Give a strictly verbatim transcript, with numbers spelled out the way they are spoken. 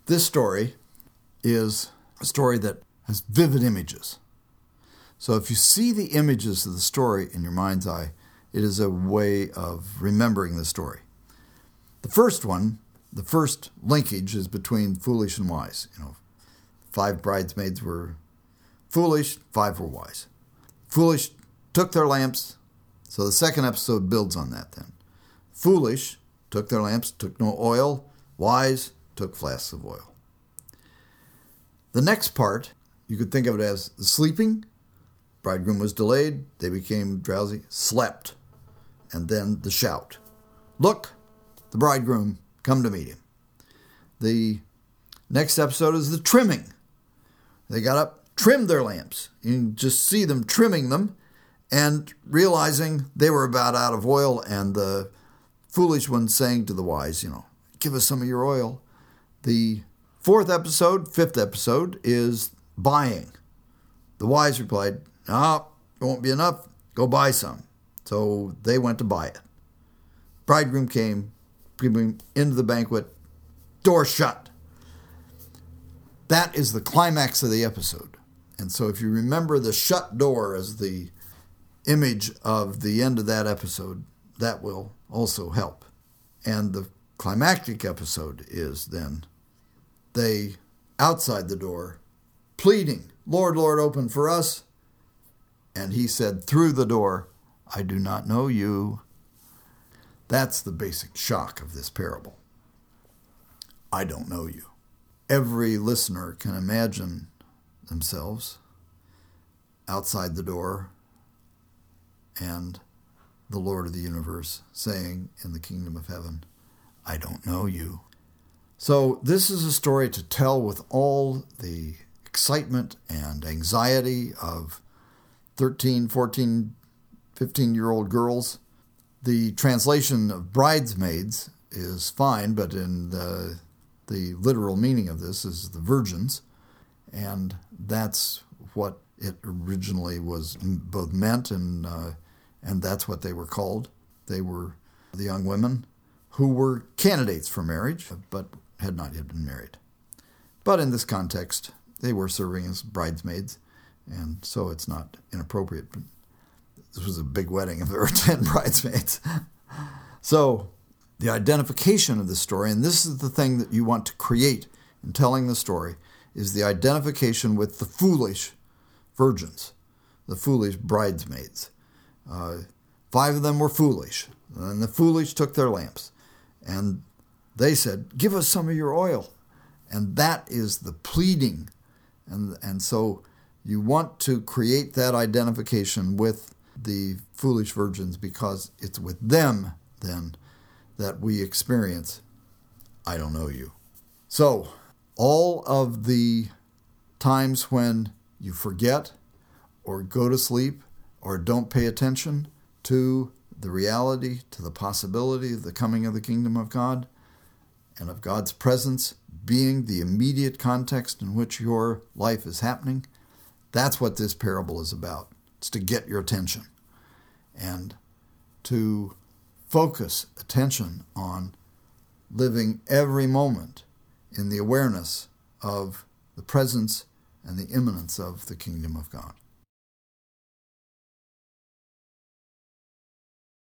This story is a story that has vivid images. So if you see the images of the story in your mind's eye, it is a way of remembering the story. The first one, the first linkage is between foolish and wise. You know, five bridesmaids were foolish, five were wise. Foolish took their lamps, so the second episode builds on that then. Foolish took their lamps, took no oil. Wise took flasks of oil. The next part, you could think of it as the sleeping. Bridegroom was delayed. They became drowsy, slept. And then the shout. Look, the bridegroom, come to meet him. The next episode is the trimming. They got up, trimmed their lamps. You can just see them trimming them and realizing they were about out of oil, and the foolish one saying to the wise, you know, give us some of your oil. The fourth episode, fifth episode, is buying. The wise replied, no, it won't be enough. Go buy some. So they went to buy it. Bridegroom came, came into the banquet, door shut. That is the climax of the episode. And so if you remember the shut door as the image of the end of that episode, that will also help. And the climactic episode is then they, outside the door, pleading, Lord, Lord, open for us. And he said through the door, I do not know you. That's the basic shock of this parable. I don't know you. Every listener can imagine themselves outside the door and the Lord of the universe saying in the kingdom of heaven, I don't know you. So this is a story to tell with all the excitement and anxiety of thirteen, fourteen, fifteen-year-old girls. The translation of bridesmaids is fine, but in the, the literal meaning of this is the virgins, and that's what it originally was both meant, and uh, and that's what they were called. They were the young women who were candidates for marriage, but had not yet been married. But in this context, they were serving as bridesmaids, and so it's not inappropriate. But this was a big wedding if there were ten bridesmaids. So the identification of the story, and this is the thing that you want to create in telling the story, is the identification with the foolish virgins, the foolish bridesmaids. Uh, five of them were foolish, and the foolish took their lamps, and they said, give us some of your oil. And that is the pleading. And, and so you want to create that identification with the foolish virgins because it's with them, then, that we experience, I don't know you. So all of the times when you forget or go to sleep or don't pay attention to the reality, to the possibility of the coming of the kingdom of God and of God's presence being the immediate context in which your life is happening, that's what this parable is about. It's to get your attention and to focus attention on living every moment in the awareness of the presence and the imminence of the kingdom of God.